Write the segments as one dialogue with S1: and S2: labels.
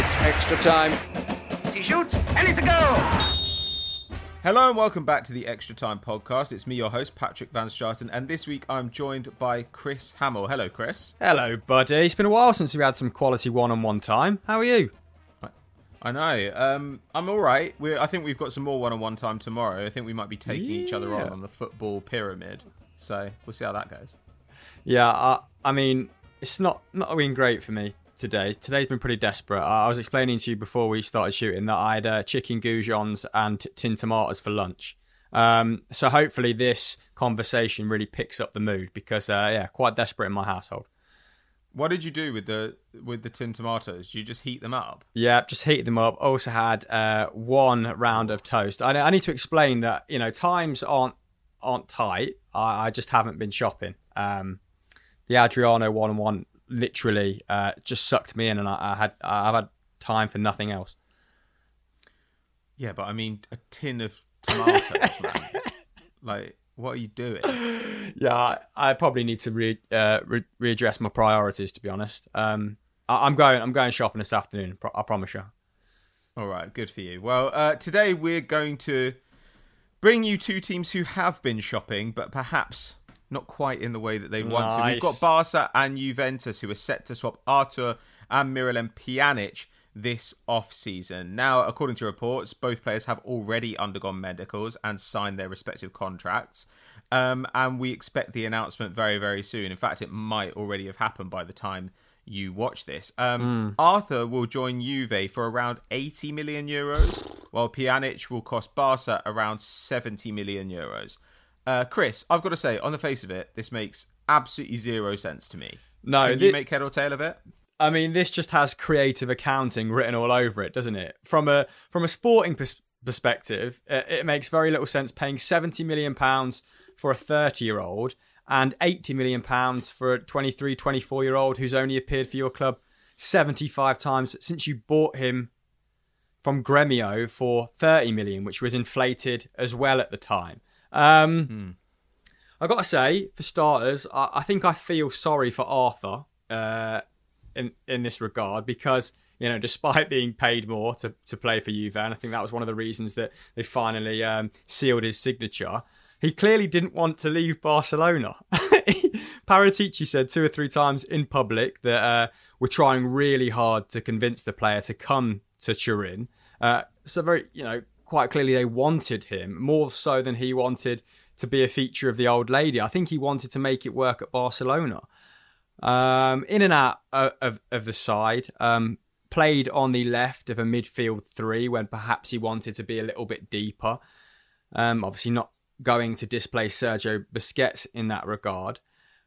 S1: It's extra time.
S2: He shoots, and it's a goal!
S3: Hello and welcome back to the Extra Time podcast. It's me, your host, Patrick Van Straten, and this week I'm joined by Chris Hamill. Hello, Chris.
S4: Hello, buddy. It's been a while since we had some quality one-on-one time. How are you?
S3: I know. I'm all right. I think we've got some more one-on-one time tomorrow. I think we might be taking each other on the football pyramid. So we'll see how that goes.
S4: Yeah, I mean, it's not been great for me today. Today's been pretty desperate. I was explaining to you before we started shooting that I had chicken goujons and tin tomatoes for lunch. So hopefully this conversation really picks up the mood because, quite desperate in my household.
S3: What did you do with the tin tomatoes? Did you just heat them up?
S4: Yeah, just heated them up. Also had one round of toast. I need to explain that, times aren't tight. I just haven't been shopping. The Adriano one-on-one literally just sucked me in, and I've had time for nothing else.
S3: Yeah, but I mean, a tin of tomatoes, man. Like, what are you doing?
S4: Yeah, I probably need to readdress my priorities, to be honest. I'm going shopping this afternoon. I promise you.
S3: All right, good for you. Well, today we're going to bring you two teams who have been shopping, but perhaps not quite in the way that they want to. We've got Barca and Juventus who are set to swap Artur and Miralem Pjanic this off-season. Now, according to reports, both players have already undergone medicals and signed their respective contracts. And we expect the announcement very, very soon. In fact, it might already have happened by the time you watch this. Artur will join Juve for around 80 million euros, while Pjanic will cost Barca around 70 million euros. Chris, I've got to say, on the face of it, this makes absolutely zero sense to me.
S4: No,
S3: Can you make head or tail of it?
S4: I mean, this just has creative accounting written all over it, doesn't it? From a sporting perspective, it makes very little sense paying £70 million for a 30-year-old and £80 million for a 23, 24-year-old who's only appeared for your club 75 times since you bought him from Gremio for 30 million, which was inflated as well at the time. I got to say, for starters, I think I feel sorry for Artur in this regard because, despite being paid more to play for Juve, and I think that was one of the reasons that they finally sealed his signature, he clearly didn't want to leave Barcelona. Paratici said 2 or 3 times in public that we're trying really hard to convince the player to come to Turin. So very, quite clearly they wanted him more so than he wanted to be a feature of the old lady. I think he wanted to make it work at Barcelona. In and out of the side, played on the left of a midfield 3 when perhaps he wanted to be a little bit deeper. Obviously not going to displace Sergio Busquets in that regard.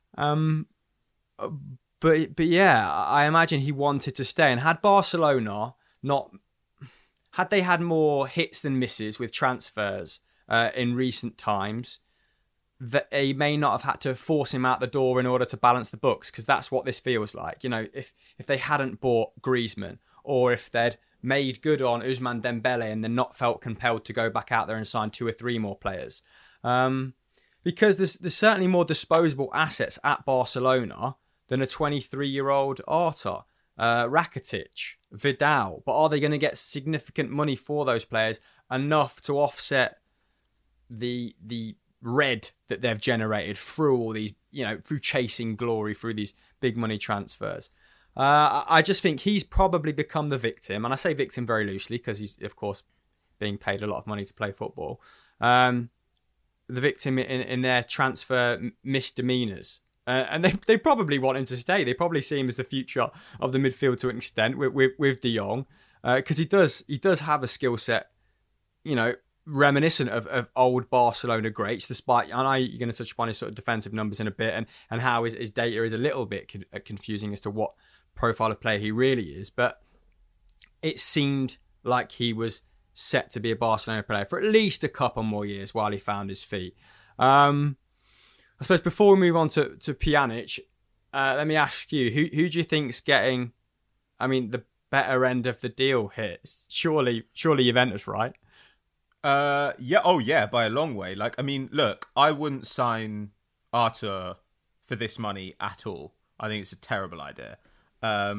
S4: But yeah, I imagine he wanted to stay. And had Barcelona had they had more hits than misses with transfers in recent times, that they may not have had to force him out the door in order to balance the books, because that's what this feels like. If they hadn't bought Griezmann, or if they'd made good on Ousmane Dembele and then not felt compelled to go back out there and sign 2 or 3 more players. Because there's certainly more disposable assets at Barcelona than a 23-year-old Artur, Rakitic, Vidal. But are they going to get significant money for those players, enough to offset the red that they've generated through all these, through chasing glory, through these big money transfers? I just think he's probably become the victim, and I say victim very loosely because he's, of course, being paid a lot of money to play football. The victim in their transfer misdemeanors. And they probably want him to stay. They probably see him as the future of the midfield to an extent with De Jong, because he does have a skill set, reminiscent of old Barcelona greats. Despite, I know you're going to touch upon his sort of defensive numbers in a bit, and how his data is a little bit confusing as to what profile of player he really is. But it seemed like he was set to be a Barcelona player for at least a couple more years while he found his feet. I suppose before we move on to Pjanic, let me ask you, who do you think's getting, the better end of the deal here? Surely Juventus, right?
S3: Yeah. Oh, yeah, by a long way. Look, I wouldn't sign Artur for this money at all. I think it's a terrible idea.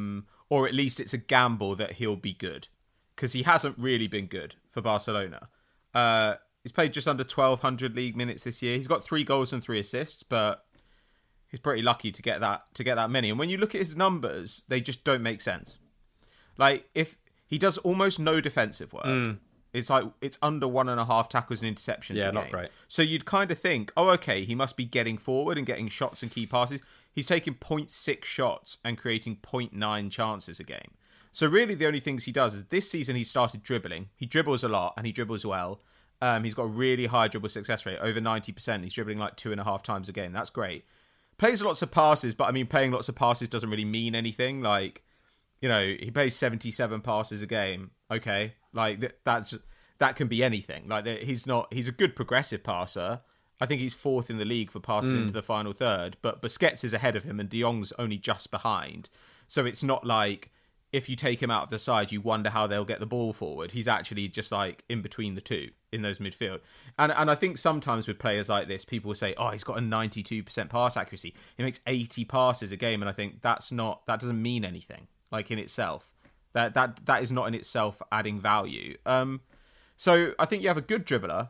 S3: or at least it's a gamble that he'll be good, because he hasn't really been good for Barcelona. He's played just under 1,200 league minutes this year. He's got 3 goals and 3 assists, but he's pretty lucky to get that many. And when you look at his numbers, they just don't make sense. Like, if he does almost no defensive work, it's like it's under 1.5 tackles and interceptions a game.
S4: Not great.
S3: So you'd kind of think, oh, okay, he must be getting forward and getting shots and key passes. He's taking 0.6 shots and creating 0.9 chances a game. So really the only things he does is this season he started dribbling. He dribbles a lot and he dribbles well. He's got a really high dribble success rate, over 90%. He's dribbling like 2.5 times a game. That's great. Plays lots of passes, but I mean, playing lots of passes doesn't really mean anything. Like, you know, he plays 77 passes a game. Okay, like that can be anything. Like, he's a good progressive passer. I think he's 4th in the league for passes into the final third, but Busquets is ahead of him and De Jong's only just behind. So it's not like if you take him out of the side, you wonder how they'll get the ball forward. He's actually just like in between the two in those midfield. And I think sometimes with players like this, people will say, oh, he's got a 92% pass accuracy. He makes 80 passes a game. And I think that doesn't mean anything, like, in itself. That is not in itself adding value. So I think you have a good dribbler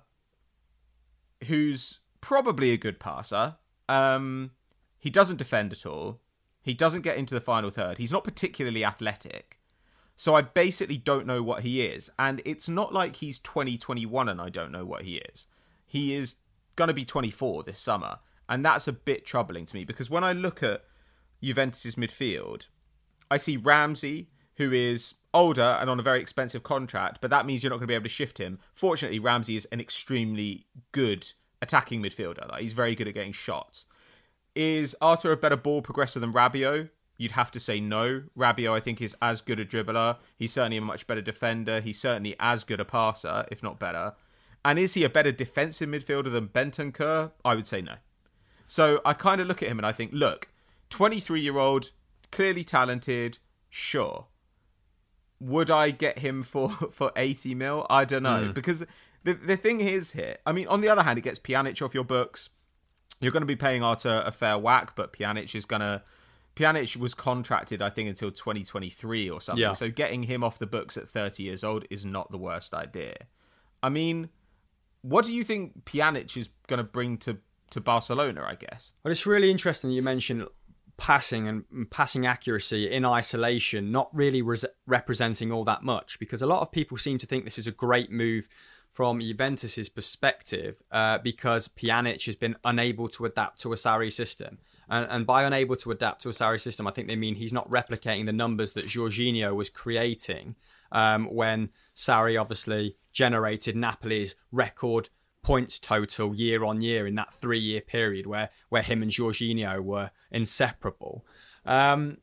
S3: who's probably a good passer. He doesn't defend at all. He doesn't get into the final third. He's not particularly athletic. So I basically don't know what he is. And it's not like he's 2021 and I don't know what he is. He is going to be 24 this summer. And that's a bit troubling to me, because when I look at Juventus' midfield, I see Ramsey, who is older and on a very expensive contract, but that means you're not going to be able to shift him. Fortunately, Ramsey is an extremely good attacking midfielder. Like, he's very good at getting shots. Is Arthur a better ball progressor than Rabiot? You'd have to say no. Rabiot, I think, is as good a dribbler. He's certainly a much better defender. He's certainly as good a passer, if not better. And is he a better defensive midfielder than Bentancur? I would say no. So I kind of look at him and I think, look, 23-year-old, clearly talented, sure. Would I get him for 80 mil? I don't know. Because the thing is here, I mean, on the other hand, it gets Pjanic off your books. You're going to be paying Arthur a fair whack, but Pjanic was contracted, I think, until 2023 or something. Yeah. So getting him off the books at 30 years old is not the worst idea. I mean, what do you think Pjanic is going to bring to Barcelona, I guess?
S4: Well, it's really interesting you mentioned passing and passing accuracy in isolation, not really representing all that much, because a lot of people seem to think this is a great move from Juventus's perspective, because Pjanic has been unable to adapt to a Sarri system. And by unable to adapt to a Sarri system, I think they mean he's not replicating the numbers that Jorginho was creating when Sarri obviously generated Napoli's record points total year on year in that 3-year period where him and Jorginho were inseparable. And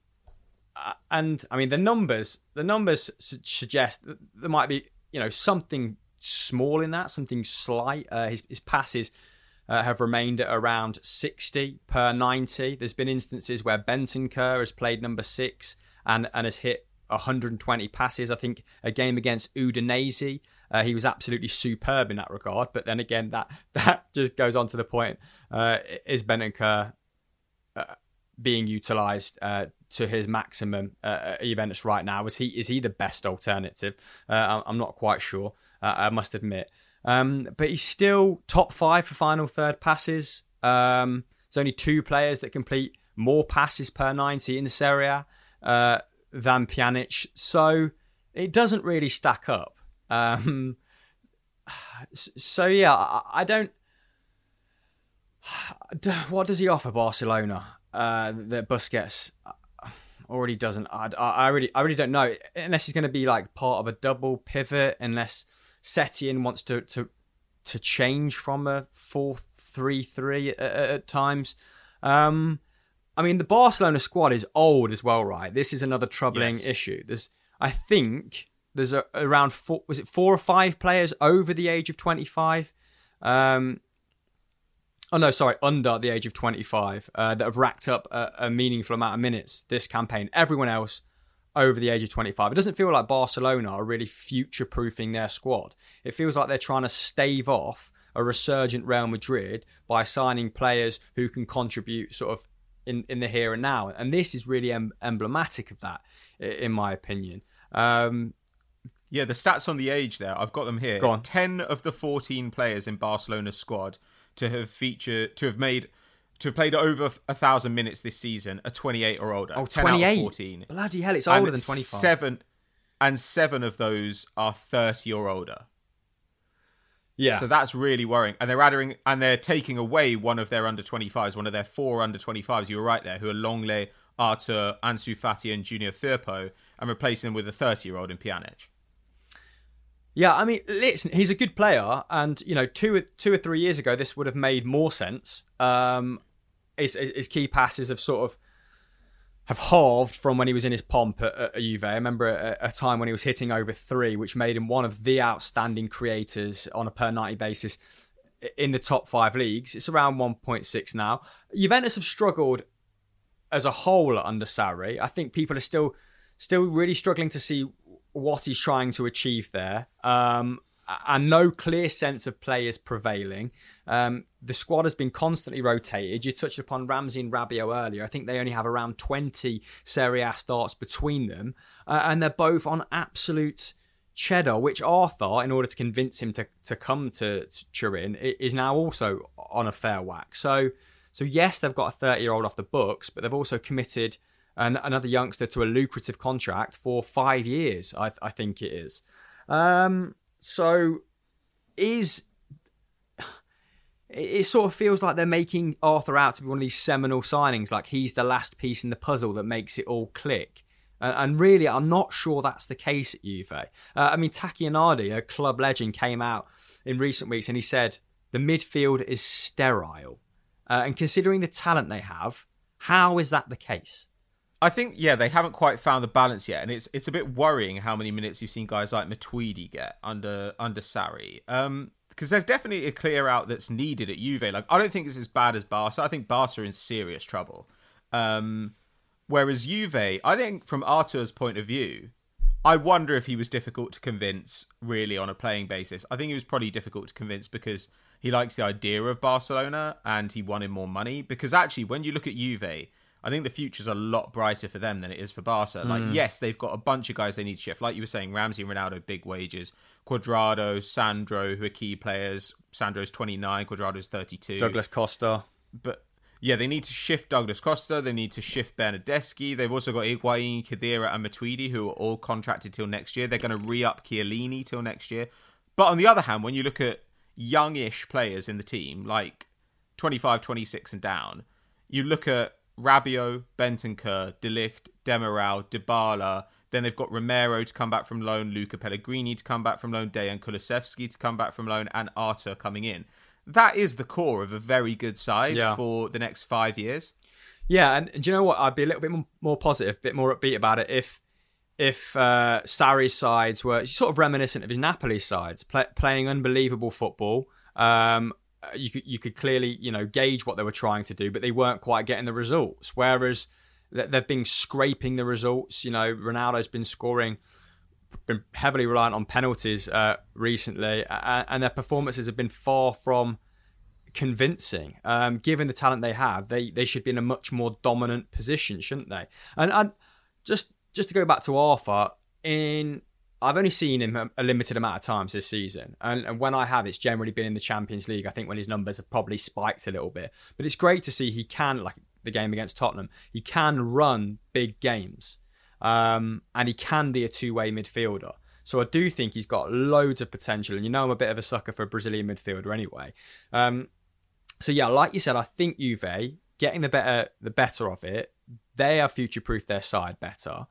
S4: I mean, the numbers suggest that there might be, something small in that, something slight. His passes have remained at around 60 per 90. There's been instances where Bentancur has played number 6 and has hit 120 passes. I think a game against Udinese, he was absolutely superb in that regard. But then again, that just goes on to the point: is Bentancur being utilised to his maximum at Juventus right now? Is he the best alternative? I'm not quite sure. I must admit. But he's still top 5 for final third passes. There's only 2 players that complete more passes per 90 in Serie A than Pjanic. So it doesn't really stack up. So yeah, I don't... What does he offer Barcelona that Busquets already doesn't? I really don't know. Unless he's going to be like part of a double pivot, unless Setien wants to change from a 4-3-3 at times. I mean, the Barcelona squad is old as well, right? This is another troubling issue. I think there's around 4 or 5 players over the age of 25. Under the age of 25 that have racked up a meaningful amount of minutes this campaign. Everyone else over the age of 25. It doesn't feel like Barcelona are really future-proofing their squad. It feels like they're trying to stave off a resurgent Real Madrid by signing players who can contribute sort of in the here and now. And this is really emblematic of that. in my opinion.
S3: Yeah, the stats on the age there, I've got them here.
S4: Go on.
S3: 10 of the 14 players in Barcelona's squad to have played over 1,000 minutes this season are 28 or older.
S4: Oh,
S3: 10
S4: 28.
S3: out of 14.
S4: Bloody hell, it's older than 25.
S3: Seven of those are 30 or older.
S4: Yeah.
S3: So that's really worrying. And they're taking away one of their under 25s, one of their 4 under 25s, you were right there, who are Longley, Arthur, Ansu Fati and Junior Firpo, and replacing them with a 30-year-old in Pjanic.
S4: Yeah, I mean, listen, he's a good player, and 2 or 3 years ago, this would have made more sense. His key passes have halved from when he was in his pomp at Juve. I remember a time when he was hitting over 3, which made him one of the outstanding creators on a per 90 basis in the top 5 leagues. It's around 1.6 now. Juventus have struggled as a whole under Sarri. I think people are still really struggling to see what he's trying to achieve there. And no clear sense of play is prevailing. The squad has been constantly rotated. You touched upon Ramsey and Rabiot earlier. I think they only have around 20 Serie A starts between them. And they're both on absolute cheddar, which Arthur, in order to convince him to come to Turin, is now also on a fair whack. So yes, they've got a 30-year-old off the books, but they've also committed another youngster to a lucrative contract for 5 years, I think it is. So it sort of feels like they're making Arthur out to be one of these seminal signings, like he's the last piece in the puzzle that makes it all click. And really, I'm not sure that's the case at Juve. I mean, Taki Anardi, a club legend, came out in recent weeks and he said, the midfield is sterile. And considering the talent they have, how is that the case?
S3: I think, they haven't quite found the balance yet, and it's a bit worrying how many minutes you've seen guys like Matuidi get under Sarri. Because there's definitely a clear out that's needed at Juve. Like, I don't think it's as bad as Barca. I think Barca are in serious trouble. Whereas Juve, I think from Artur's point of view, I wonder if he was difficult to convince really on a playing basis. I think he was probably difficult to convince because he likes the idea of Barcelona and he wanted more money. Because actually, when you look at Juve, I think the future's a lot brighter for them than it is for Barca. Like, yes, they've got a bunch of guys they need to shift. Like you were saying, Ramsey and Ronaldo, big wages. Cuadrado, Sandro, who are key players. Sandro's 29, Cuadrado's 32.
S4: Douglas Costa.
S3: But, yeah, they need to shift Douglas Costa. They need to shift Bernardeschi. They've also got Higuain, Khedira and Matuidi, who are all contracted till next year. They're going to re-up Chiellini till next year. But on the other hand, when you look at youngish players in the team, like 25, 26 and down, you look at Rabiot, Bentancur, De Ligt, Demiral, Dybala. Then they've got Romero to come back from loan, Luca Pellegrini to come back from loan, Dejan Kulusevski to come back from loan, and Artur coming in. That is the core of a very good side for the next 5 years. Yeah,
S4: and do you know what? I'd be a little bit more positive, a bit more upbeat about it if Sarri's sides were sort of reminiscent of his Napoli sides, playing unbelievable football. You could clearly, gauge what they were trying to do, but they weren't quite getting the results. Whereas they've been scraping the results. Ronaldo's been heavily reliant on penalties recently, and their performances have been far from convincing. Given the talent they have, they should be in a much more dominant position, shouldn't they? And just to go back to Arthur, I've only seen him a limited amount of times this season. And when I have, it's generally been in the Champions League. I think when his numbers have probably spiked a little bit. But it's great to see he can, like the game against Tottenham, he can run big games. And he can be a two-way midfielder. So I do think he's got loads of potential. And I'm a bit of a sucker for a Brazilian midfielder anyway. So yeah, like you said, I think Juve, getting the better of it, they have future-proofed their side better.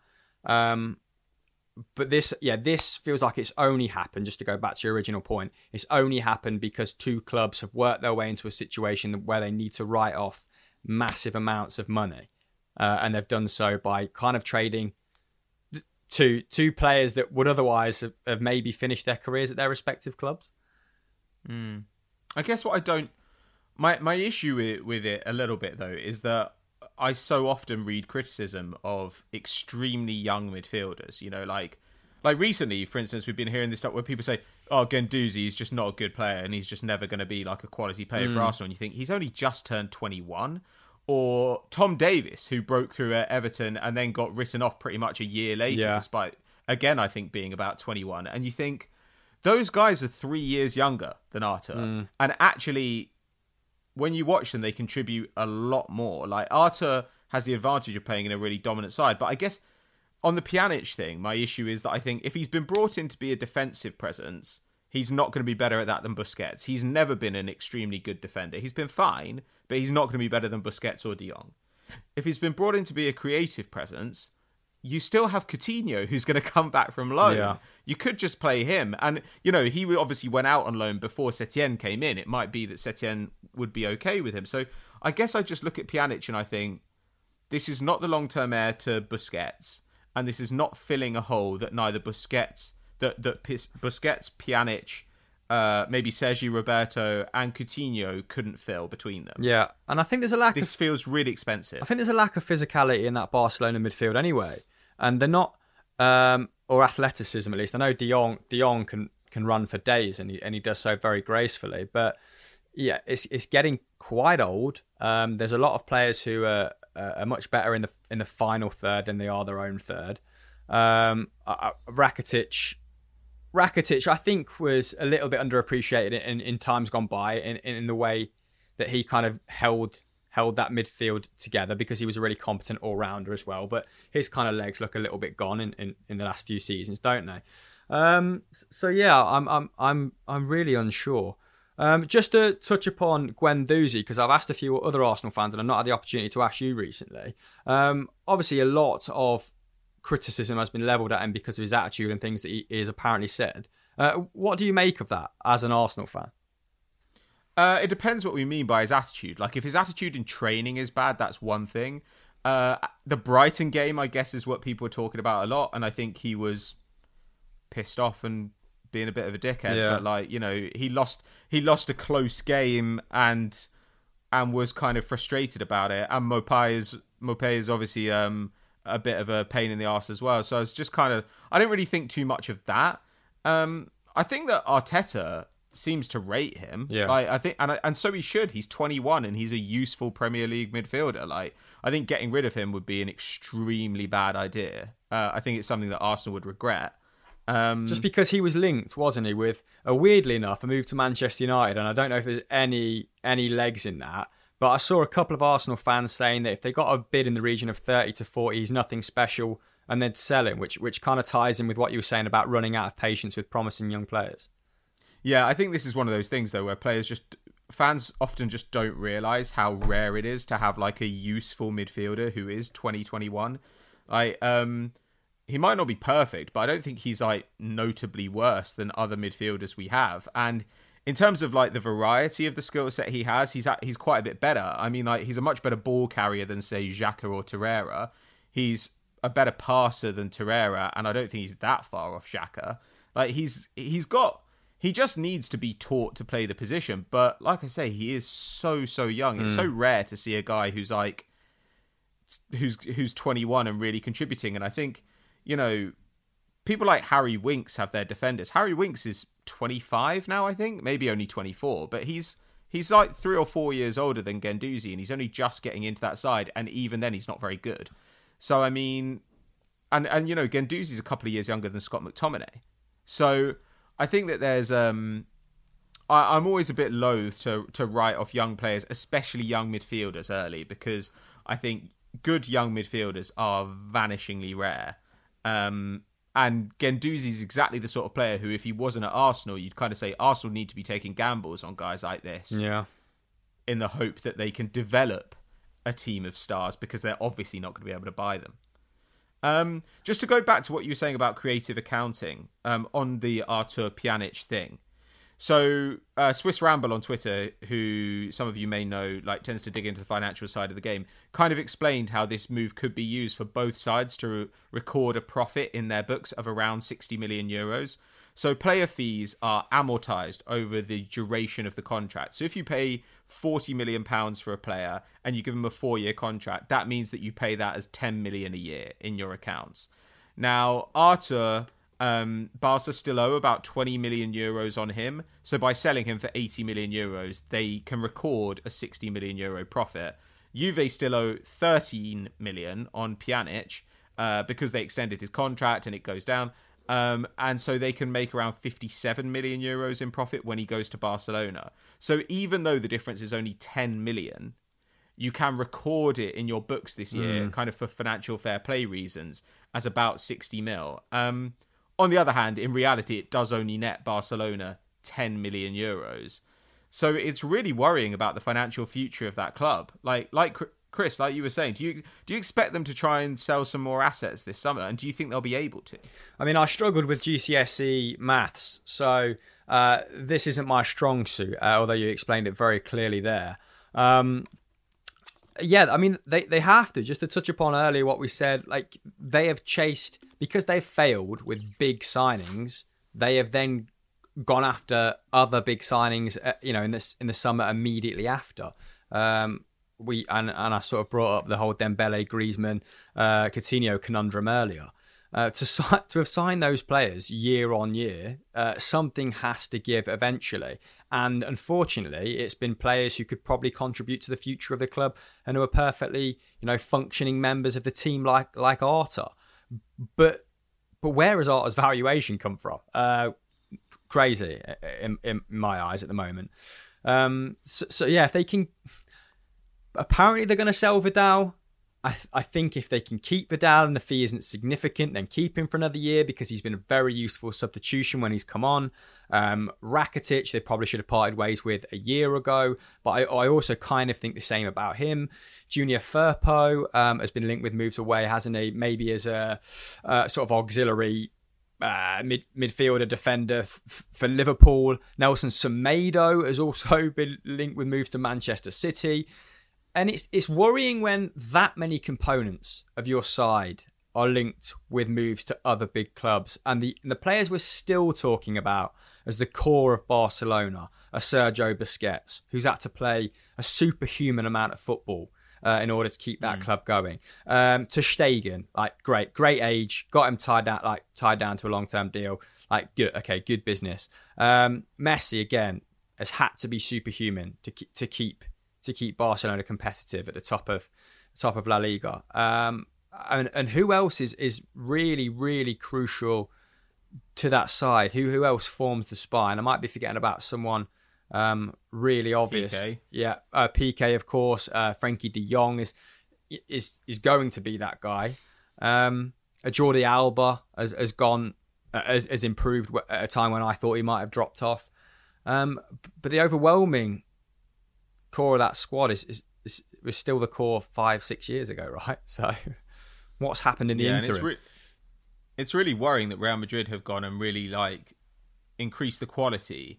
S4: But this feels like it's only happened, just to go back to your original point, it's only happened because two clubs have worked their way into a situation where they need to write off massive amounts of money. And they've done so by kind of trading two players that would otherwise have maybe finished their careers at their respective clubs.
S3: I guess what I don't... My issue with it a little bit, though, is that I so often read criticism of extremely young midfielders. Like recently, for instance, we've been hearing this stuff where people say, "Oh, Guendouzi is just not a good player, and he's just never going to be like a quality player for Arsenal." And you think he's only just turned 21, or Tom Davies, who broke through at Everton and then got written off pretty much a year later, despite, again, I think being about 21. And you think, those guys are 3 years younger than Arthur. And actually, when you watch them, they contribute a lot more. Like, Arthur has the advantage of playing in a really dominant side. But I guess on the Pjanic thing, my issue is that I think if he's been brought in to be a defensive presence, he's not going to be better at that than Busquets. He's never been an extremely good defender. He's been fine, but he's not going to be better than Busquets or De Jong. If he's been brought in to be a creative presence, you still have Coutinho, who's going to come back from loan. Yeah. You could just play him. And, you know, he obviously went out on loan before Setien came in. It might be that Setien would be okay with him. So I guess I just look at Pjanic and I think, this is not the long-term heir to Busquets. And this is not filling a hole that neither Busquets, Pjanic, maybe Sergi Roberto and Coutinho couldn't fill between them.
S4: Yeah, and I think there's a lack
S3: This feels really expensive.
S4: I think there's a lack of physicality in that Barcelona midfield anyway. And they're not, or athleticism at least. I know De Jong can run for days and he does so very gracefully. But yeah, it's getting quite old. There's a lot of players who are much better in the final third than they are their own third. Rakitic, I think, was a little bit underappreciated in times gone by in the way that he kind of held that midfield together because he was a really competent all-rounder as well. But his kind of legs look a little bit gone in the last few seasons, don't they? So yeah, I'm really unsure. Just to touch upon Guendouzi, because I've asked a few other Arsenal fans and I've not had the opportunity to ask you recently. Obviously, a lot of criticism has been levelled at him because of his attitude and things that he has apparently said. What do you make of that as an Arsenal fan?
S3: It depends what we mean by his attitude. Like, if his attitude in training is bad, that's one thing. The Brighton game, I guess, is what people are talking about a lot, and I think he was pissed off and being a bit of a dickhead. Yeah. But, like, you know, he lost a close game and was kind of frustrated about it. And Maupay is obviously a bit of a pain in the arse as well. So I was just kind of, I didn't really think too much of that. I think that Arteta seems to rate him. Yeah. Like, I think, and so he should. He's 21 and he's a useful Premier League midfielder. Like, I think getting rid of him would be an extremely bad idea. I think it's something that Arsenal would regret.
S4: Just because he was linked, wasn't he, with weirdly enough, a move to Manchester United, and I don't know if there's any legs in that. But I saw a couple of Arsenal fans saying that if they got a bid in the region of 30 to 40, he's nothing special, and they'd sell him, which kind of ties in with what you were saying about running out of patience with promising young players.
S3: Yeah, I think this is one of those things, though, where fans often just don't realise how rare it is to have, like, a useful midfielder who is 2021. He might not be perfect, but I don't think he's, like, notably worse than other midfielders we have. And in terms of, like, the variety of the skill set he has, he's quite a bit better. I mean, like, he's a much better ball carrier than, say, Xhaka or Torreira. He's a better passer than Torreira, and I don't think he's that far off Xhaka. Like, he just needs to be taught to play the position. But like I say, he is so young. It's so rare to see a guy who's 21 and really contributing. And I think, you know, people like Harry Winks have their defenders. Harry Winks is 25 now, I think, maybe only 24, but he's like 3 or 4 years older than Guendouzi, and he's only just getting into that side, and even then he's not very good. So I mean, and you know, Guendouzi's a couple of years younger than Scott McTominay. So I think that there's I'm always a bit loath to write off young players, especially young midfielders, early, because I think good young midfielders are vanishingly rare. And Guendouzi's exactly the sort of player who, if he wasn't at Arsenal, you'd kind of say Arsenal need to be taking gambles on guys like this.
S4: Yeah.
S3: In the hope that they can develop a team of stars, because they're obviously not going to be able to buy them. Just to go back to what you were saying about creative accounting on the Artur Pjanic thing. So Swiss Ramble on Twitter, who some of you may know, like, tends to dig into the financial side of the game, kind of explained how this move could be used for both sides to record a profit in their books of around 60 million euros. So player fees are amortized over the duration of the contract. So if you pay £40 million for a player and you give them a 4-year contract, that means that you pay that as 10 million a year in your accounts. Now, Artur, Barca still owe about 20 million euros on him. So by selling him for 80 million euros, they can record a 60 million euro profit. Juve still owe 13 million on Pjanic because they extended his contract and it goes down. And so they can make around 57 million euros in profit when he goes to Barcelona. So even though the difference is only 10 million, you can record it in your books this year, kind of for financial fair play reasons, as about 60 mil. On the other hand, in reality, it does only net Barcelona 10 million euros. So it's really worrying about the financial future of that club. Like Chris, like you were saying, do you expect them to try and sell some more assets this summer? And do you think they'll be able to?
S4: I mean, I struggled with GCSE maths, so this isn't my strong suit, although you explained it very clearly there. Yeah, I mean, they have to. Just to touch upon earlier what we said, like they have chased, because they've failed with big signings, they have then gone after other big signings, in the summer immediately after. And I sort of brought up the whole Dembele, Griezmann, Coutinho conundrum earlier. To have signed those players year on year, something has to give eventually. And unfortunately, it's been players who could probably contribute to the future of the club and who are perfectly, functioning members of the team like Arta. But where has Arta's valuation come from? Crazy in my eyes at the moment. So yeah, if they can, apparently they're going to sell Vidal. I think if they can keep Vidal and the fee isn't significant, then keep him for another year because he's been a very useful substitution when he's come on. Rakitic, they probably should have parted ways with a year ago, but I also kind of think the same about him. Junior Firpo has been linked with moves away, hasn't he? Maybe as a sort of auxiliary midfielder defender for Liverpool. Nelson Semedo has also been linked with moves to Manchester City. And it's worrying when that many components of your side are linked with moves to other big clubs. And the players we're still talking about as the core of Barcelona are Sergio Busquets, who's had to play a superhuman amount of football in order to keep that club going. Ter Stegen, great age, got him tied down to a long-term deal. Good business. Messi, again, has had to be superhuman to keep Barcelona competitive at the top of La Liga. And who else is really, really crucial to that side? Who else forms the spine? I might be forgetting about someone really obvious.
S3: PK.
S4: Yeah, PK, of course. Frankie de Jong is going to be that guy. Jordi Alba has improved at a time when I thought he might have dropped off. But the overwhelming core of that squad was still the core 5-6 years ago, right? So what's happened in the interim?
S3: It's really worrying that Real Madrid have gone and really increased the quality,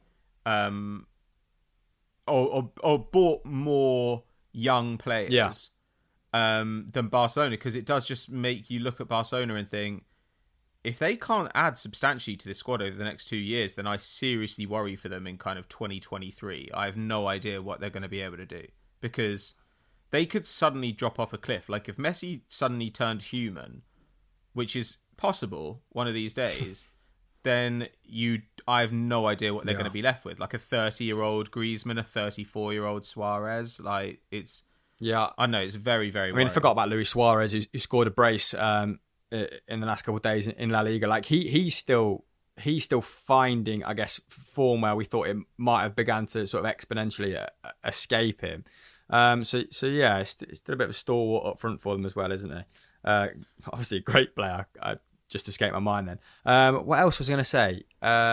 S3: or bought more young players than Barcelona, because it does just make you look at Barcelona and think, if they can't add substantially to this squad over the next 2 years, then I seriously worry for them in kind of 2023. I have no idea what they're going to be able to do, because they could suddenly drop off a cliff. Like if Messi suddenly turned human, which is possible one of these days, then I have no idea what they're going to be left with. Like a 30-year-old Griezmann, a 34-year-old Suarez. I know, it's very, very worrying.
S4: I forgot about Luis Suarez, who scored a brace in the last couple of days in La Liga. He's still finding, I guess, form where we thought it might have begun to sort of exponentially escape him. So yeah, it's still a bit of a stalwart up front for them as well, isn't it? Obviously a great player. I just escaped my mind then. What else was I going to say?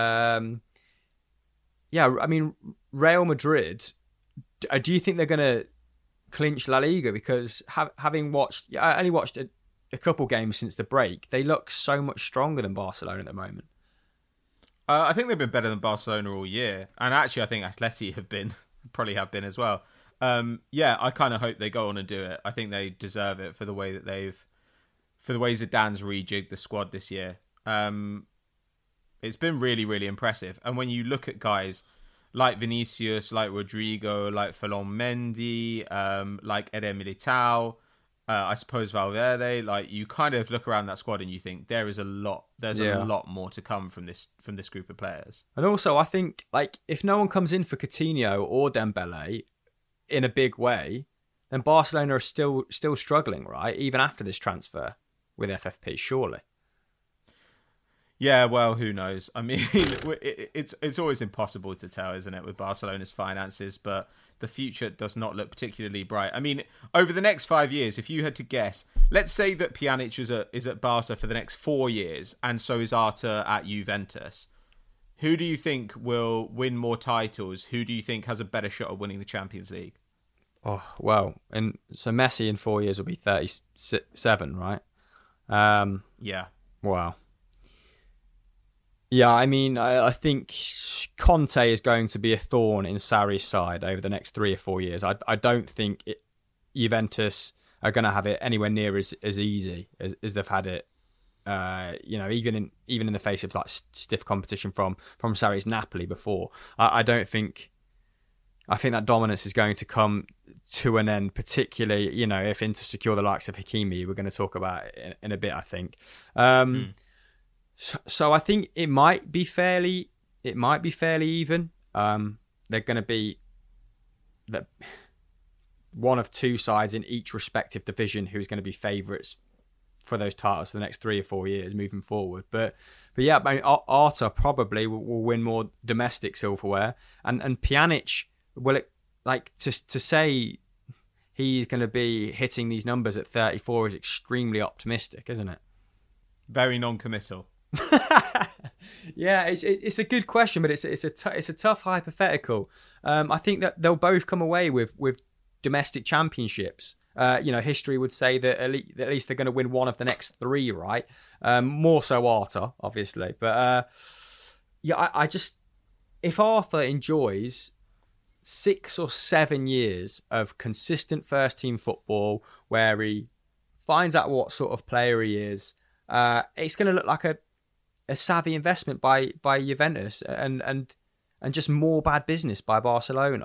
S4: I mean, Real Madrid, do you think they're going to clinch La Liga? Because having watched, I only watched a couple games since the break, they look so much stronger than Barcelona at the moment.
S3: I think they've been better than Barcelona all year, and actually I think Atleti probably have been as well. I kind of hope they go on and do it. I think they deserve it for the way Zidane's rejigged the squad this year. It's been really, really impressive. And when you look at guys like Vinicius, like Rodrigo, like Ferland Mendy, like Eder Militao, I suppose Valverde, you kind of look around that squad and you think there's a lot more to come from this group of players.
S4: And also, I think if no one comes in for Coutinho or Dembele in a big way, then Barcelona are still struggling, right? Even after this transfer with FFP, surely.
S3: Yeah, well, who knows? I mean, it's always impossible to tell, isn't it, with Barcelona's finances? But the future does not look particularly bright. I mean, over the next 5 years, if you had to guess, let's say that Pjanic is at Barca for the next 4 years, and so is Arthur at Juventus. Who do you think will win more titles? Who do you think has a better shot of winning the Champions League?
S4: Oh, well, and so Messi in 4 years will be 37, right?
S3: Yeah.
S4: Wow. Yeah, I mean, I think Conte is going to be a thorn in Sarri's side over the next 3 or 4 years. I don't think Juventus are going to have it anywhere near as easy as they've had it. Even in the face of like stiff competition from Sarri's Napoli before. I think that dominance is going to come to an end, particularly if Inter secure the likes of Hakimi. We're going to talk about it in a bit, I think. So I think it might be fairly even. They're going to be one of two sides in each respective division who's going to be favourites for those titles for the next 3 or 4 years moving forward. But yeah, I mean, Arta probably will win more domestic silverware, and Pjanic to say he's going to be hitting these numbers at 34 is extremely optimistic, isn't it?
S3: Very non-committal.
S4: Yeah, it's a good question, but it's a tough hypothetical. I think that they'll both come away with domestic championships. History would say that at least they're going to win one of the next 3, right? More so Arthur, obviously, but I just, if Arthur enjoys 6 or 7 years of consistent first team football where he finds out what sort of player he is, it's going to look like a savvy investment by Juventus and just more bad business by Barcelona.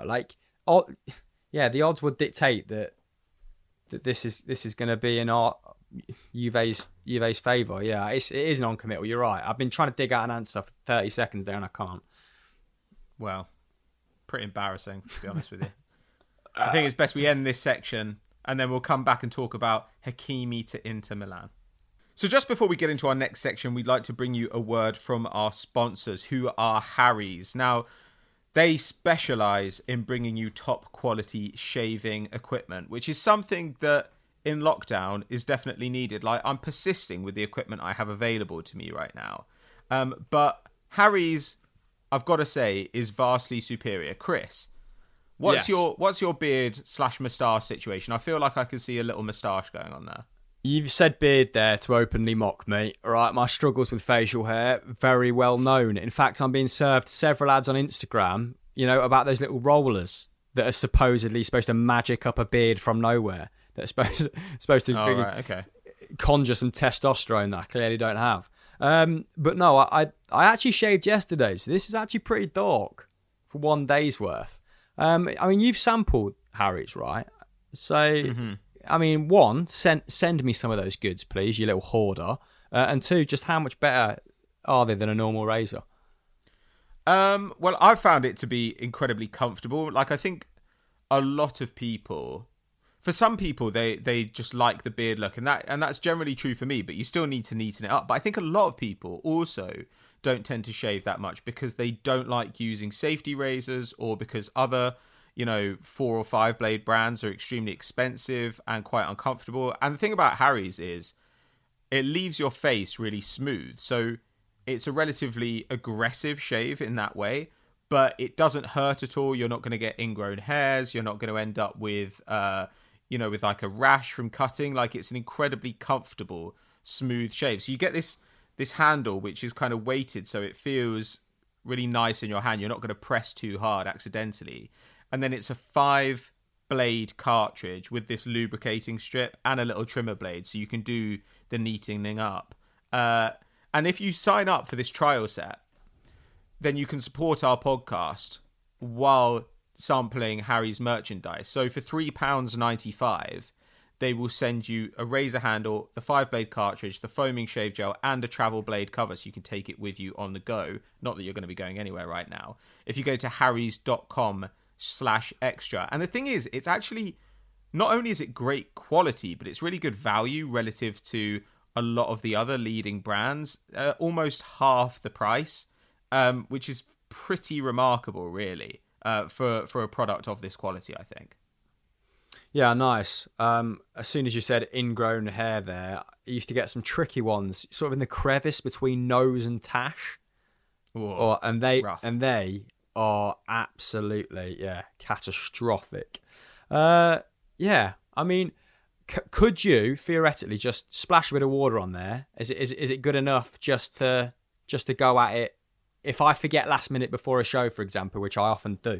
S4: The odds would dictate that this is going to be in Juve's favour. Yeah, it is non-committal. You're right. I've been trying to dig out an answer for 30 seconds there and I can't.
S3: Well, pretty embarrassing, to be honest with you. I think it's best we end this section and then we'll come back and talk about Hakimi to Inter Milan. So just before we get into our next section, we'd like to bring you a word from our sponsors, who are Harry's. Now, they specialise in bringing you top quality shaving equipment, which is something that in lockdown is definitely needed. Like, I'm persisting with the equipment I have available to me right now. But Harry's, I've got to say, is vastly superior. Chris, what's your beard/moustache situation? I feel like I can see a little moustache going on there.
S4: You've said beard there to openly mock me. All right, my struggles with facial hair, very well known. In fact, I'm being served several ads on Instagram, about those little rollers that are supposedly supposed to magic up a beard from nowhere. That are supposed to conjure some testosterone that I clearly don't have. But no, I actually shaved yesterday, so this is actually pretty dark for 1 day's worth. I mean, you've sampled Harry's, right? So... Mm-hmm. I mean, 1, send me some of those goods, please, you little hoarder. And 2, just how much better are they than a normal razor?
S3: Well, I found it to be incredibly comfortable. Like, I think a lot of people, for some people, they just like the beard look, and that's generally true for me. But you still need to neaten it up. But I think a lot of people also don't tend to shave that much because they don't like using safety razors, or because other 4 or 5 blade brands are extremely expensive and quite uncomfortable. And the thing about Harry's is it leaves your face really smooth. So it's a relatively aggressive shave in that way, but it doesn't hurt at all. You're not going to get ingrown hairs. You're not going to end up with, with like a rash from cutting. Like, it's an incredibly comfortable, smooth shave. So you get this handle, which is kind of weighted, so it feels really nice in your hand. You're not going to press too hard accidentally. And then it's a 5-blade cartridge with this lubricating strip and a little trimmer blade, so you can do the neatening up. And if you sign up for this trial set, then you can support our podcast while sampling Harry's merchandise. So for £3.95, they will send you a razor handle, the 5-blade cartridge, the foaming shave gel, and a travel blade cover, so you can take it with you on the go. Not that you're going to be going anywhere right now. If you go to harrys.com/extra. And the thing is, it's actually not only is it great quality, but it's really good value relative to a lot of the other leading brands, almost half the price, which is pretty remarkable, really, for a product of this quality, I think.
S4: Yeah, nice. As soon as you said ingrown hair there, I used to get some tricky ones, sort of in the crevice between nose and tash.
S3: Whoa,
S4: and they are absolutely, catastrophic. Yeah, I mean, could you theoretically just splash a bit of water on there? Is it good enough just to go at it? If I forget last minute before a show, for example, which I often do.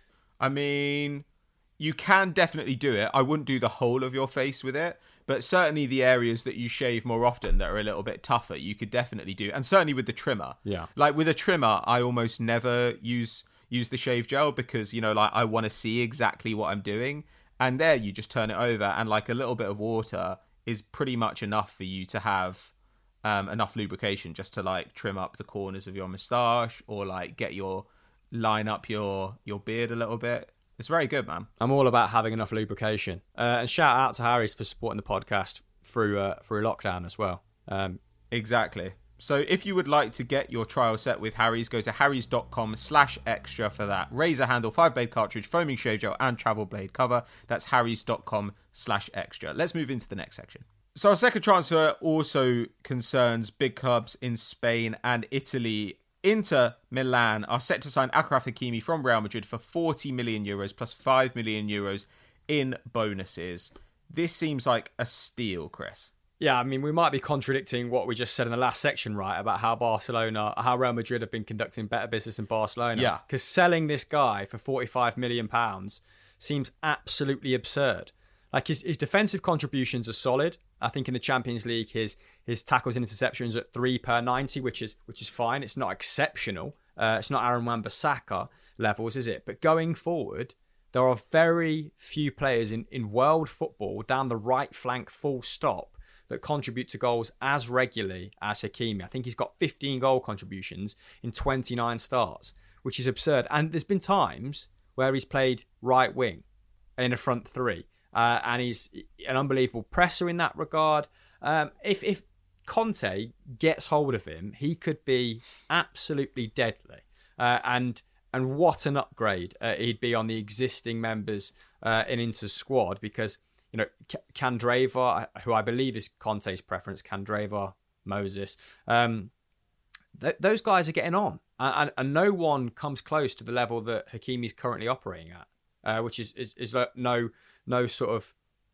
S3: I mean, you can definitely do it. I wouldn't do the whole of your face with it, but certainly the areas that you shave more often that are a little bit tougher, you could definitely do. And certainly with the trimmer.
S4: Yeah.
S3: Like with a trimmer, I almost never use the shave gel because, like I want to see exactly what I'm doing. And there you just turn it over and like a little bit of water is pretty much enough for you to have enough lubrication just to like trim up the corners of your moustache or like line up your beard a little bit. It's very good, man.
S4: I'm all about having enough lubrication. And shout out to Harry's for supporting the podcast through lockdown as well.
S3: Exactly. So if you would like to get your trial set with Harry's, go to harrys.com/extra for that razor handle, 5-blade cartridge, foaming shave gel, and travel blade cover. That's harrys.com/extra. Let's move into the next section. So our second transfer also concerns big clubs in Spain and Italy. Inter Milan are set to sign Achraf Hakimi from Real Madrid for €40 million plus €5 million in bonuses. This seems like a steal, Chris.
S4: Yeah, I mean, we might be contradicting what we just said in the last section, right, about how Real Madrid have been conducting better business than Barcelona.
S3: Yeah.
S4: Because selling this guy for £45 million seems absolutely absurd. Like, his defensive contributions are solid. I think in the Champions League, his tackles and interceptions at 3 per 90, which is fine. It's not exceptional. It's not Aaron Wan-Bissaka levels, is it? But going forward, there are very few players in world football down the right flank full stop that contribute to goals as regularly as Hakimi. I think he's got 15 goal contributions in 29 starts, which is absurd. And there's been times where he's played right wing in a front three. And he's an unbelievable presser in that regard. If Conte gets hold of him, he could be absolutely deadly. And what an upgrade he'd be on the existing members in Inter's squad, because Candreva, who I believe is Conte's preference, Candreva, Moses, those guys are getting on, and no one comes close to the level that Hakimi's currently operating at, which is no sort of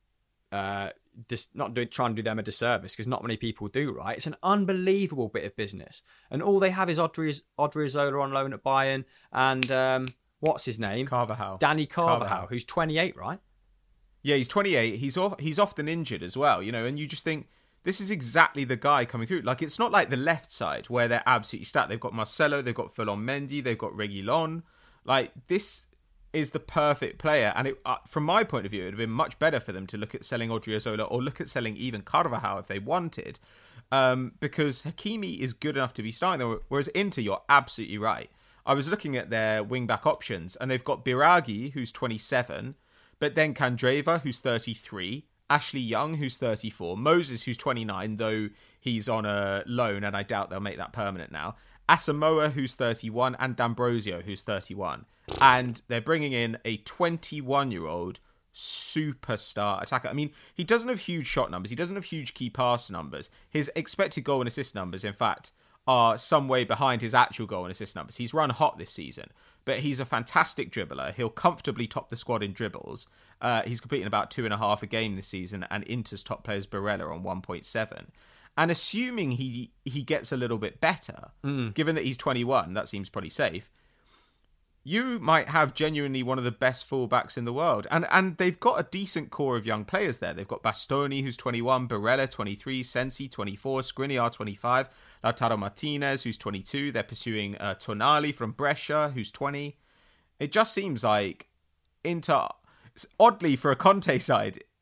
S4: trying to do them a disservice, because not many people do, right? It's an unbelievable bit of business, and all they have is Odriozola on loan at Bayern, and what's his name?
S3: Carvajal.
S4: Danny Carvajal, who's 28, right?
S3: Yeah, he's 28. He's often injured as well, and you just think this is exactly the guy coming through. Like, it's not like the left side where they're absolutely stacked. They've got Marcelo, they've got Ferland Mendy, they've got Reguilon. Like, this is the perfect player. And from my point of view, it would have been much better for them to look at selling Odriozola or look at selling even Carvajal if they wanted. Because Hakimi is good enough to be starting there. Whereas Inter, you're absolutely right. I was looking at their wing-back options, and they've got Biraghi, who's 27, but then Candreva, who's 33, Ashley Young, who's 34, Moses, who's 29, though he's on a loan, and I doubt they'll make that permanent now, Asamoah, who's 31, and D'Ambrosio, who's 31. And they're bringing in a 21-year-old superstar attacker. I mean, he doesn't have huge shot numbers. He doesn't have huge key pass numbers. His expected goal and assist numbers, in fact, are some way behind his actual goal and assist numbers. He's run hot this season, but he's a fantastic dribbler. He'll comfortably top the squad in dribbles. He's completing about 2.5 a game this season, and Inter's top player is Barella on 1.7. And assuming he gets a little bit better, given that he's 21, that seems pretty safe, you might have genuinely one of the best fullbacks in the world. And they've got a decent core of young players there. They've got Bastoni, who's 21, Barella, 23, Sensi, 24, Skriniar, 25, Lautaro Martinez, who's 22. They're pursuing Tonali from Brescia, who's 20. It just seems like Inter, oddly for a Conte side,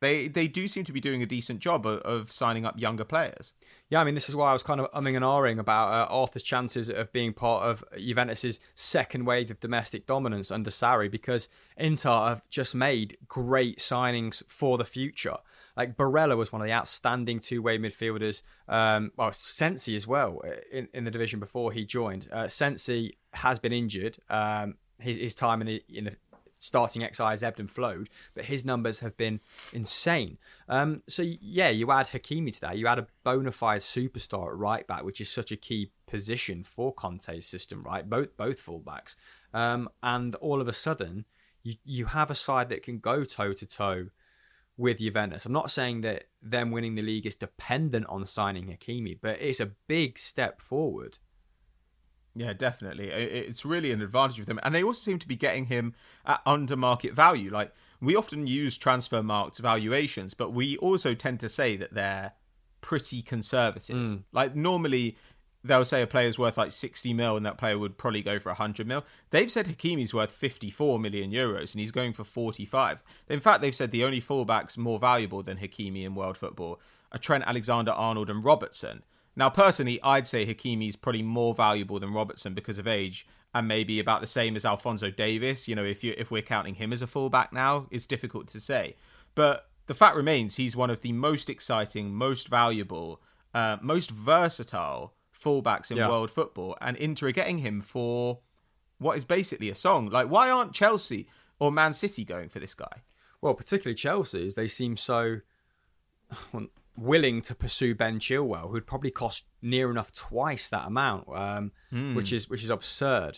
S3: They do seem to be doing a decent job of signing up younger players.
S4: Yeah, I mean, this is why I was kind of umming and ahhing about Arthur's chances of being part of Juventus's second wave of domestic dominance under Sarri, because Inter have just made great signings for the future. Like Barella was one of the outstanding two-way midfielders. Sensi as well in the division before he joined. Sensi has been injured. His time in the starting XI has ebbed and flowed, but his numbers have been insane. So yeah, you add Hakimi to that. You add a bona fide superstar at right back, which is such a key position for Conte's system, right? Both fullbacks, and all of a sudden you have a side that can go toe to toe with Juventus. I'm not saying that them winning the league is dependent on signing Hakimi, but it's a big step forward.
S3: Yeah, definitely. It's really an advantage of them. And they also seem to be getting him at under market value. Like, we often use Transfermarkt valuations, but we also tend to say that they're pretty conservative. Like, normally they'll say a player's worth like 60 mil and that player would probably go for 100 mil. They've said Hakimi's worth 54 million euros and he's going for 45. In fact, they've said the only fullbacks more valuable than Hakimi in world football are Trent Alexander-Arnold and Robertson. Now, personally, I'd say Hakimi's probably more valuable than Robertson because of age, and maybe about the same as Alphonso Davies. You know, if we're counting him as a fullback now, it's difficult to say. But the fact remains, he's one of the most exciting, most valuable, most versatile fullbacks in world football, and Inter are getting him for what is basically a song. Like, why aren't Chelsea or Man City going for this guy?
S4: Well, particularly Chelsea, as they seem so willing to pursue Ben Chilwell, who'd probably cost near enough twice that amount, which is absurd.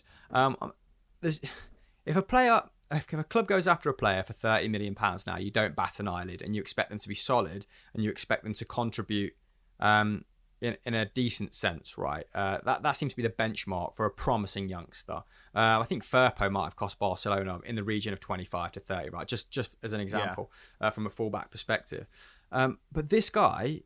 S4: If a club goes after a player for £30 million now, you don't bat an eyelid, and you expect them to be solid, and you expect them to contribute in a decent sense, right? That seems to be the benchmark for a promising youngster. I think Firpo might have cost Barcelona in the region of 25 to 30, right? Just as an example, from a fullback perspective. But this guy,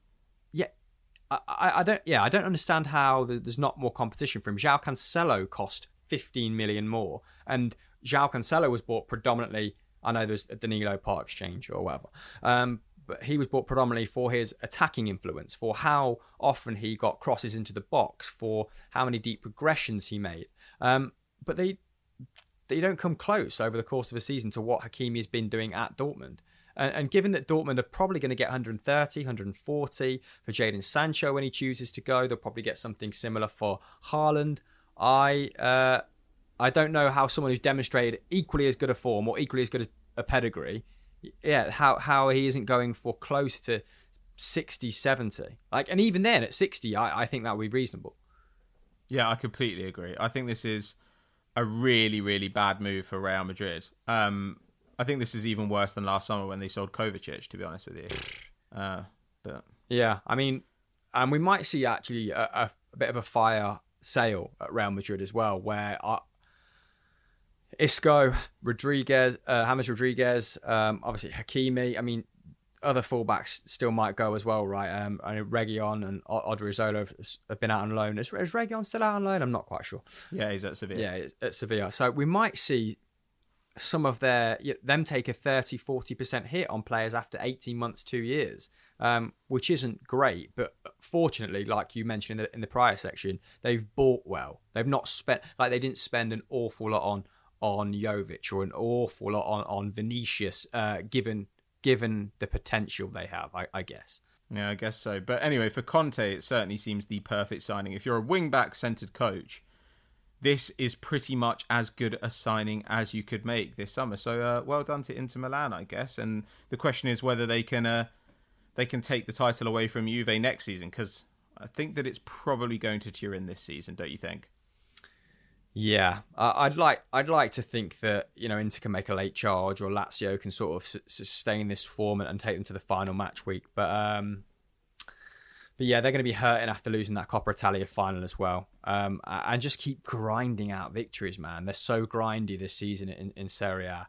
S4: I don't understand how there's not more competition for him. João Cancelo cost 15 million more, and João Cancelo was bought predominantly. I know there's a Danilo part exchange or whatever, but he was bought predominantly for his attacking influence, for how often he got crosses into the box, for how many deep progressions he made. But they don't come close over the course of a season to what Hakimi has been doing at Dortmund. And given that Dortmund are probably going to get 130, 140 for Jadon Sancho when he chooses to go, they'll probably get something similar for Haaland. I don't know how someone who's demonstrated equally as good a form or equally as good a pedigree, how he isn't going for closer to 60, 70. And even then at 60, I think that would be reasonable.
S3: Yeah, I completely agree. I think this is a really, really bad move for Real Madrid. I think this is even worse than last summer when they sold Kovacic, to be honest with you. But
S4: yeah, I mean, and we might see actually a bit of a fire sale at Real Madrid as well, where Isco, Rodriguez, James Rodriguez, obviously Hakimi. I mean, other fullbacks still might go as well, right? I know Reguilon and Odriozola have been out on loan. Is Reguilon still out on loan? I'm not quite sure.
S3: Yeah, he's at Sevilla.
S4: Yeah, at Sevilla. So we might see some of them take a 30-40% hit on players after 18 months, 2 years, which isn't great. But fortunately, like you mentioned in the prior section, they've bought well. They've not spent, they didn't spend an awful lot on Jovic or an awful lot on Vinicius, given the potential they have, I guess.
S3: Yeah, I guess so. But anyway, for Conte, it certainly seems the perfect signing. If you're a wing-back centred coach, this is pretty much as good a signing as you could make this summer. So well done to Inter Milan, I guess. And the question is whether they can take the title away from Juve next season, because I think that it's probably going to Turin this season, don't you think?
S4: Yeah, I'd like to think that Inter can make a late charge, or Lazio can sort of sustain this form and take them to the final match week. But yeah, they're going to be hurting after losing that Coppa Italia final as well. And just keep grinding out victories, man. They're so grindy this season in Serie A.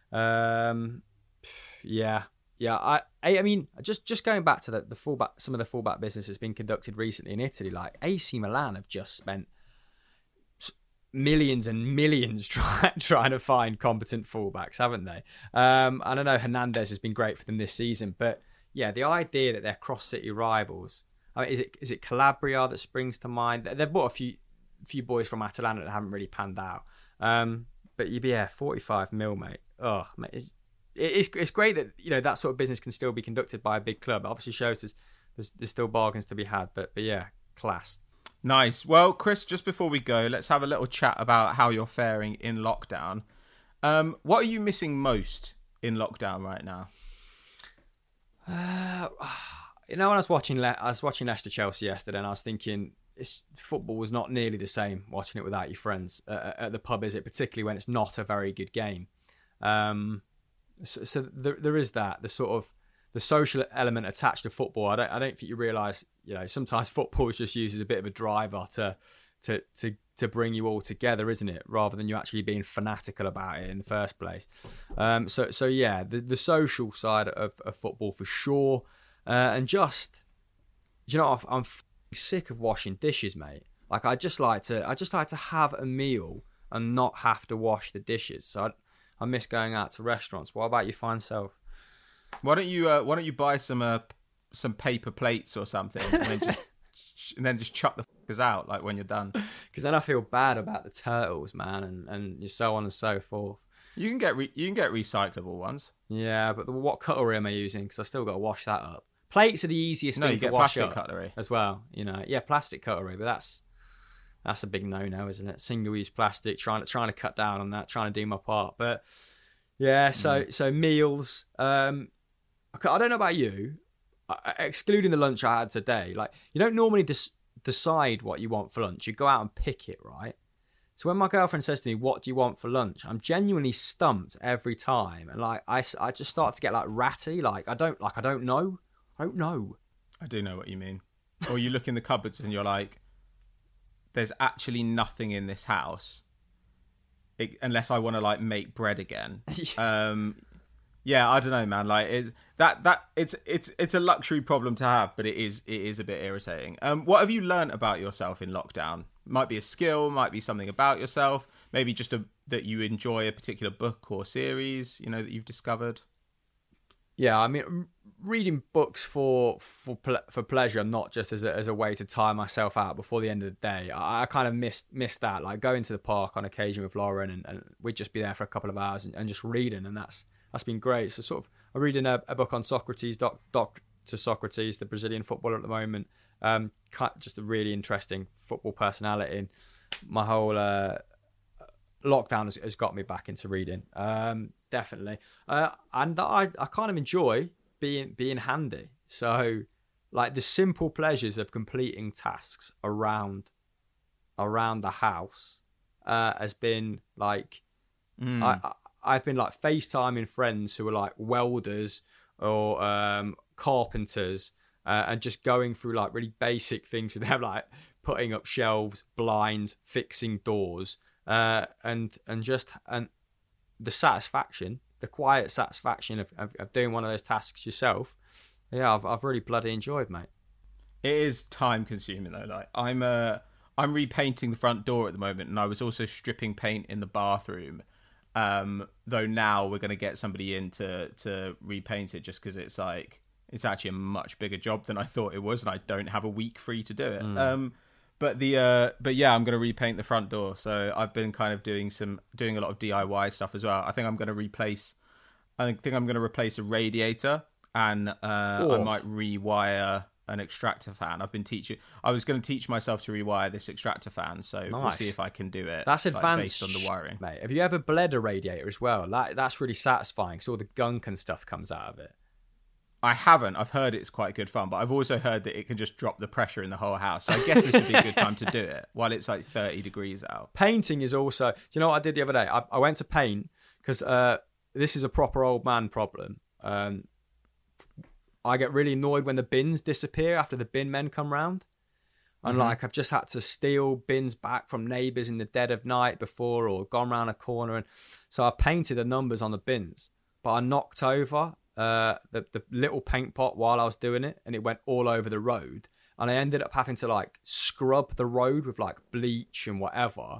S4: I mean, just going back to the fullback, some of the fullback business that's been conducted recently in Italy, like AC Milan have just spent millions and millions trying to find competent fullbacks, haven't they? I don't know, Hernandez has been great for them this season, but yeah, the idea that they're cross-city rivals. I mean, is it Calabria that springs to mind? They've bought a few boys from Atalanta that haven't really panned out. But yeah, 45 mil, mate. Oh, mate, it's great that that sort of business can still be conducted by a big club. It obviously shows there's still bargains to be had. But yeah, class.
S3: Nice. Well, Chris, just before we go, let's have a little chat about how you're faring in lockdown. What are you missing most in lockdown right now?
S4: When I was watching Leicester Chelsea yesterday, and I was thinking, football was not nearly the same watching it without your friends at the pub, is it? Particularly when it's not a very good game. So there is that, the sort of the social element attached to football. I don't think you realise, sometimes football is just used as a bit of a driver to bring you all together, isn't it? Rather than you actually being fanatical about it in the first place. So yeah, the social side of football for sure. And just, I'm sick of washing dishes, mate. Like I just like to have a meal and not have to wash the dishes. So I miss going out to restaurants. What about your fine self?
S3: Why don't you buy some paper plates or something and then just chuck the fuckers out like when you're done?
S4: Because then I feel bad about the turtles, man, and so on and so forth.
S3: You can get recyclable ones.
S4: Yeah, but what cutlery am I using? Because I've still got to wash that up. Plates are the easiest thing to wash up
S3: cutlery
S4: as well. Yeah, plastic cutlery, but that's a big no-no, isn't it? Single-use plastic. Trying to cut down on that. Trying to do my part, but yeah. So meals. I don't know about you. Excluding the lunch I had today, like you don't normally decide what you want for lunch. You go out and pick it, right? So when my girlfriend says to me, "What do you want for lunch?" I'm genuinely stumped every time, and like I just start to get like ratty. Like I don't know. I don't know.
S3: I do know what you mean. Or you look in the cupboards and you're like, there's actually nothing in this house unless I want to like make bread again. Yeah, I don't know, man. Like it's a luxury problem to have, but it is a bit irritating. What have you learnt about yourself in lockdown? Might be a skill, might be something about yourself, maybe just that you enjoy a particular book or series, that you've discovered.
S4: Yeah, I mean, reading books for pleasure, not just as a way to tire myself out before the end of the day. I kind of missed that. Like going to the park on occasion with Lauren, and we'd just be there for a couple of hours and just reading, and that's been great. So sort of, I'm reading a book on Socrates, Dr. Socrates, the Brazilian footballer at the moment. Just a really interesting football personality. And my whole lockdown has got me back into reading. Definitely. And I kind of enjoy being handy. So like the simple pleasures of completing tasks around the house has been like, I've been like FaceTiming friends who are like welders or carpenters and just going through like really basic things with them, like putting up shelves, blinds, fixing doors, and the satisfaction, the quiet satisfaction of doing one of those tasks yourself. Yeah, I've really bloody enjoyed, mate.
S3: It is time consuming though. Like I'm repainting the front door at the moment, and I was also stripping paint in the bathroom. Though now we're going to get somebody in to repaint it, just because it's actually a much bigger job than I thought it was, and I don't have a week free to do it. But yeah, I'm going to repaint the front door. So I've been kind of doing a lot of DIY stuff as well. I think I'm going to replace a radiator, and I might rewire an extractor fan. I was going to teach myself to rewire this extractor fan, so nice. We'll see if I can do it.
S4: That's advanced,
S3: based on the wiring,
S4: mate. Have you ever bled a radiator as well? That's really satisfying, because all the gunk and stuff comes out of it.
S3: I haven't. I've heard it's quite good fun, but I've also heard that it can just drop the pressure in the whole house. So I guess this would be a good time to do it while it's like 30 degrees out.
S4: Painting is also... Do you know what I did the other day? I went to paint because this is a proper old man problem. I get really annoyed when the bins disappear after the bin men come round. And like I've just had to steal bins back from neighbours in the dead of night before, or gone round a corner. And so I painted the numbers on the bins, but I knocked over the little paint pot while I was doing it, and it went all over the road, and I ended up having to like scrub the road with like bleach and whatever,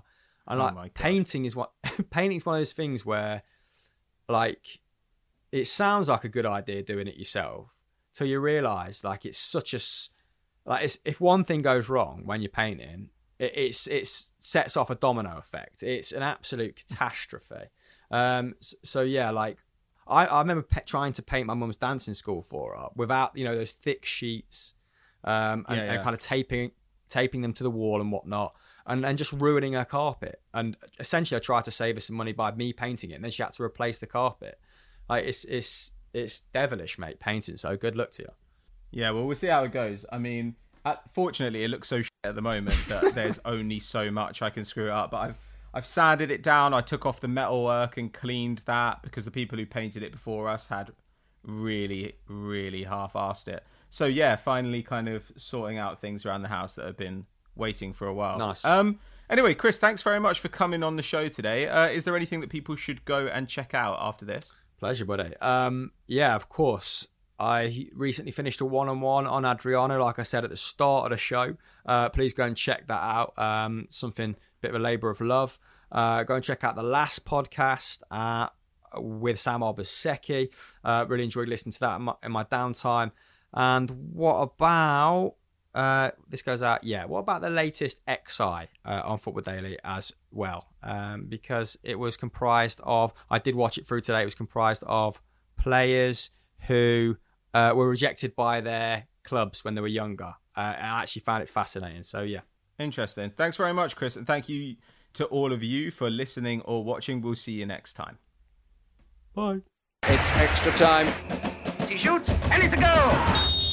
S4: And like painting is one of those things where, like, it sounds like a good idea doing it yourself till you realise like it's such a if one thing goes wrong when you're painting, it sets off a domino effect. It's an absolute catastrophe. So yeah, like I remember trying to paint my mum's dancing school for her without those thick sheets, and kind of taping them to the wall and whatnot, and just ruining her carpet. And essentially, I tried to save her some money by me painting it, and then she had to replace the carpet. Like it's devilish, mate. Painting. So good luck to you.
S3: Yeah, well, we'll see how it goes. I mean, fortunately, it looks so shit at the moment that there's only so much I can screw it up. But I've sanded it down. I took off the metalwork and cleaned that because the people who painted it before us had really, really half-arsed it. So yeah, finally kind of sorting out things around the house that have been waiting for a while.
S4: Nice.
S3: Anyway, Chris, thanks very much for coming on the show today. Is there anything that people should go and check out after this?
S4: Pleasure, buddy. Yeah, of course. I recently finished a one-on-one on Adriano, like I said at the start of the show. Please go and check that out. Something, a bit of a labour of love. Go and check out the last podcast with Sam Obaseki. Really enjoyed listening to that in my downtime. And what about... this goes out, what about the latest XI on Football Daily as well? Because it was comprised of... I did watch it through today. It was comprised of players who were rejected by their clubs when they were younger. I actually found it fascinating. So, yeah.
S3: Interesting. Thanks very much, Chris. And thank you to all of you for listening or watching. We'll see you next time.
S4: Bye.
S2: It's extra time. He shoots, and it's a goal.